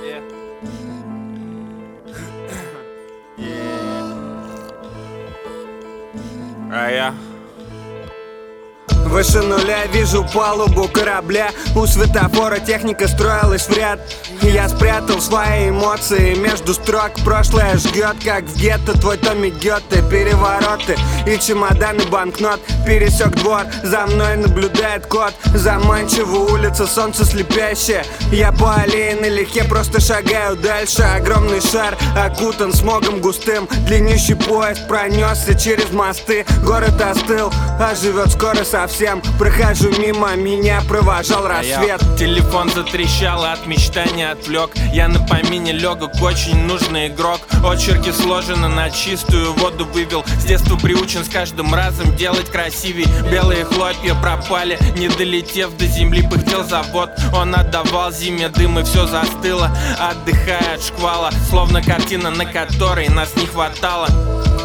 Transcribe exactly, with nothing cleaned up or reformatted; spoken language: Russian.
А я выше нуля вижу палубу корабля. У светофора техника строилась в ряд. Я спрятал свои эмоции между строк. Прошлое жгет, как в гетто твой Томми Гетте. Перевороты и чемоданы банкнот. Пересек двор, за мной наблюдает кот. Заманчиво улица, солнце слепящее. Я по аллее налегке просто шагаю дальше. Огромный шар окутан смогом густым. Длиннющий поезд пронесся через мосты. Город остыл, а живет скоро совсем. Прохожу мимо, меня провожал рассвет. а Телефон затрещал, от мечтания отвлек. Я на помине легок, очень нужный игрок. Очерки сложены, на чистую воду вывел. С детства приучен с каждым разом делать красивей. Белые хлопья пропали, не долетев до земли. Пыхтел завод, он отдавал зиме дым, и все застыло, отдыхая от шквала. Словно картина, на которой нас не хватало.